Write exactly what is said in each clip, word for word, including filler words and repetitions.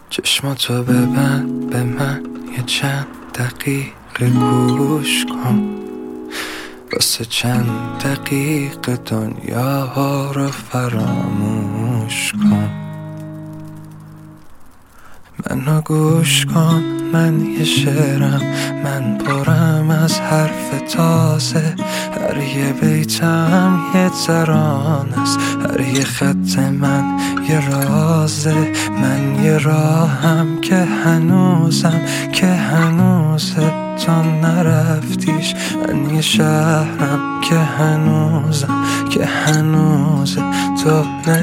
چشماتو ببند به من یه چند دقیقه گوش کن، واسه چند دقیقه دنیا رو فراموش کن. منو گوش کن، من یه شعرم، من پرم از حرف تازه. هر یه بیتم یه ترانه است، هر یه خط من یه رازه. من یه راهم که هنوزم که هنوزه تا نرفتیش. من یه شهرم که هنوزم که هنوزه تا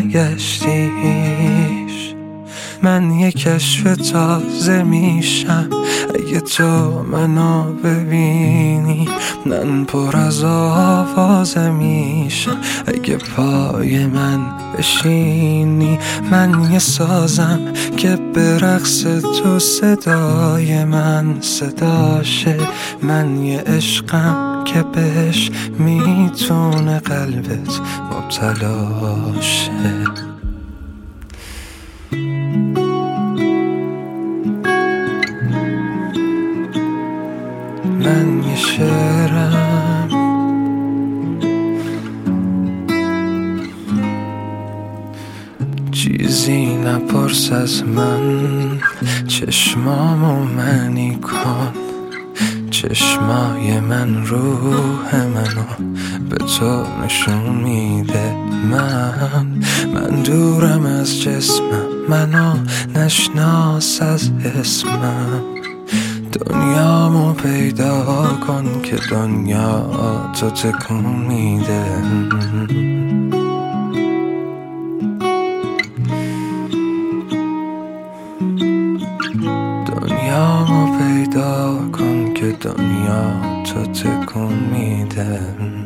نگشتیش. من یه کشف تازه میشم اگه تو منو ببینی. من پر از آوازه میشم اگه پای من بشینی. من یه سازم که به رقص تو صدای من صداشه. من یه عشقم که بهش میتونه قلبت مبتلا شه. من یه شعرم، چیزی نپرس از من. چشمامو منی کن، چشمای من روح منو به تو نشون میده. من من دورم از جسمم، منو نشناس از اسمم. دنیامو پیدا کن که دنیا تو تکون میده. دنیامو پیدا کن که دنیا تو تکون میده.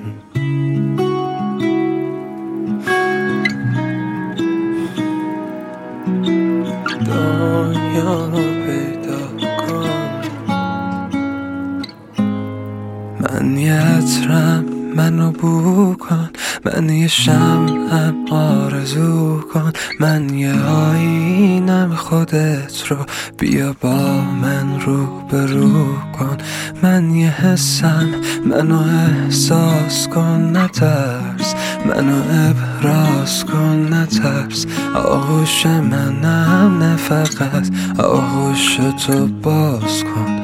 دنیامو پیدا کن. من یه عطرم، منو بو کن. من یه شمعم، آرزو کن. من یه آینم، خودت رو بیا با من رو به رو کن. من یه حسم، منو احساس کن نترس. منو ابراز کن نترس. آغوش منم نه فقط، آغوش تو باز کن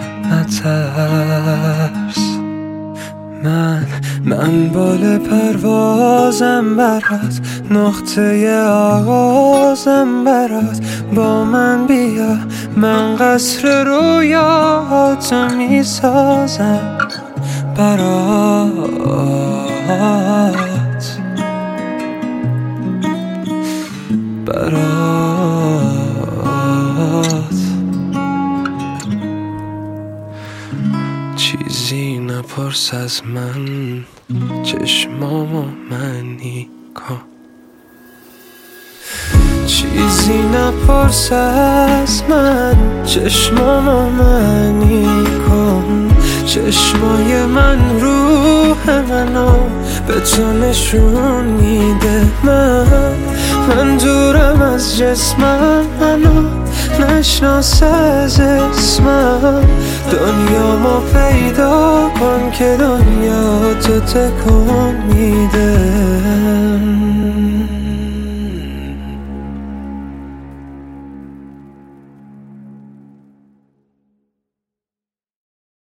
نترس. من من بال پروازم برات، نقطه آغازم برات. با من بیا، من قصر رویاتو میسازم برات برات. چیزی نپرس از من، چشمامو منی کن. چیزی نپرس از من، چشمامو منی کن. چشمای من روح منو به تو نشون میده. من من دورم از جسمم، منو نشناس از اسمم. دنیامو پیدا کن که دنیا تو تکون میده.